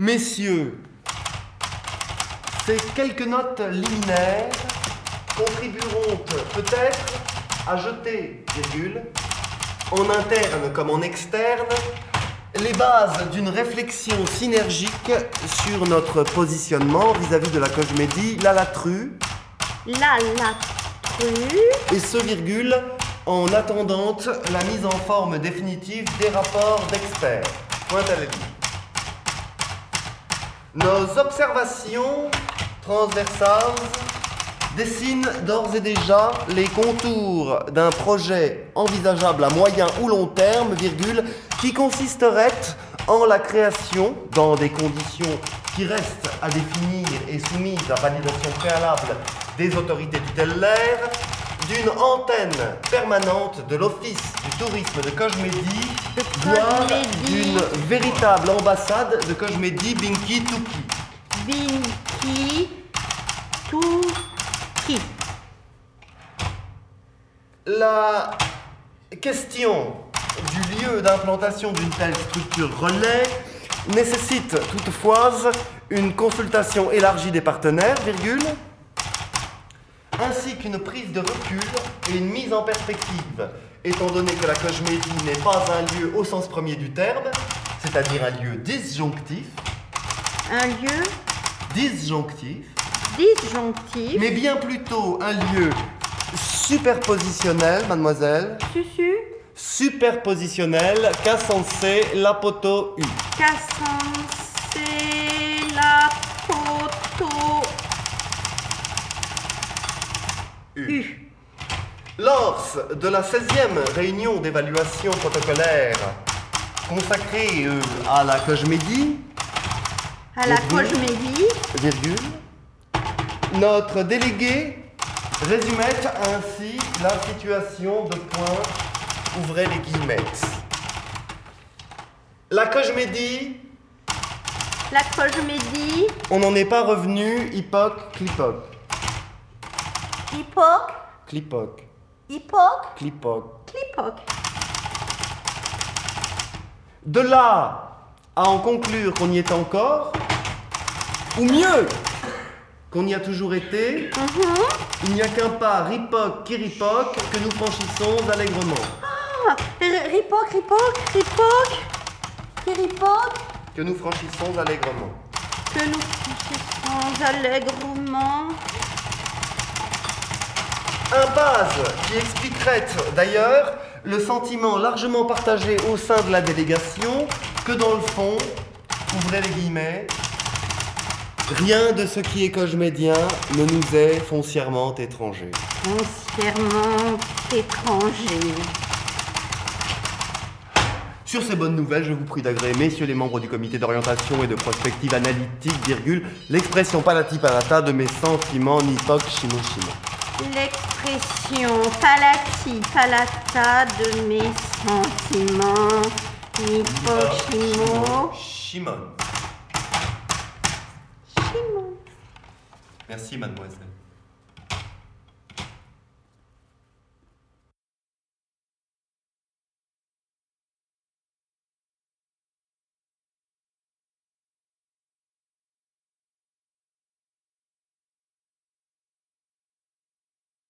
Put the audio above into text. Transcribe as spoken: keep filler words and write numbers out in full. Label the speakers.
Speaker 1: Messieurs, ces quelques notes liminaires contribueront peut-être à jeter, virgule, en interne comme en externe, les bases d'une réflexion synergique sur notre positionnement vis-à-vis de la Cogemédie, la Latru,
Speaker 2: La Latru,
Speaker 1: et ce, virgule, en attendant la mise en forme définitive des rapports d'experts. Point à la ligne. Nos observations transversales dessinent d'ores et déjà les contours d'un projet envisageable à moyen ou long terme, virgule, qui consisterait en la création, dans des conditions qui restent à définir et soumises à validation préalable des autorités tutélaires, d'une antenne permanente de l'Office du tourisme de Cogemédie, voire d'une véritable ambassade de Cogemédie Binky Touki.
Speaker 2: Binky Touki.
Speaker 1: La question du lieu d'implantation d'une telle structure relais nécessite toutefois une consultation élargie des partenaires, virgule, ainsi qu'une prise de recul et une mise en perspective, étant donné que la Cogemédie n'est pas un lieu au sens premier du terme, c'est-à-dire un lieu disjonctif,
Speaker 2: Un lieu
Speaker 1: disjonctif,
Speaker 2: disjonctif.
Speaker 1: mais bien plutôt un lieu superpositionnel, mademoiselle,
Speaker 2: Susu.
Speaker 1: superpositionnel qu'a censé l'apoto U.
Speaker 2: Qu'a censé la photo U.
Speaker 1: Lors de la seizième réunion d'évaluation protocolaire consacrée euh, à la Cogemédie,
Speaker 2: À la
Speaker 1: virgule,
Speaker 2: Cogemédie,
Speaker 1: virgule, notre délégué résumait ainsi la situation de point, ouvrez les guillemets. La Cogemédie,
Speaker 2: la Cogemédie,
Speaker 1: on n'en est pas revenu, hipoc, clipoc,
Speaker 2: Hippoc,
Speaker 1: clipoc,
Speaker 2: Hippoc,
Speaker 1: clipoc.
Speaker 2: Clipoc.
Speaker 1: De là à en conclure qu'on y est encore, ou mieux, qu'on y a toujours été,
Speaker 2: Mhm.
Speaker 1: il n'y a qu'un pas ripoc qui ripoc que nous franchissons allègrement.
Speaker 2: Ah, Ripoc, Ripoc, Ripoc, Ripoc,
Speaker 1: Que nous franchissons allègrement.
Speaker 2: que nous franchissons allègrement.
Speaker 1: Impasse qui expliquerait d'ailleurs le sentiment largement partagé au sein de la délégation que dans le fond, ouvrez les guillemets, rien de ce qui est cogemédien ne nous est foncièrement étranger.
Speaker 2: Foncièrement étranger.
Speaker 1: Sur ces bonnes nouvelles, je vous prie d'agréer, messieurs les membres du comité d'orientation et de prospective analytique, virgule, l'expression palati palata de mes sentiments nipoc chimo chimo.
Speaker 2: L'expression palati palata de mes sentiments Nipochimo
Speaker 1: Chimon.
Speaker 2: Chimon.
Speaker 1: Merci, mademoiselle.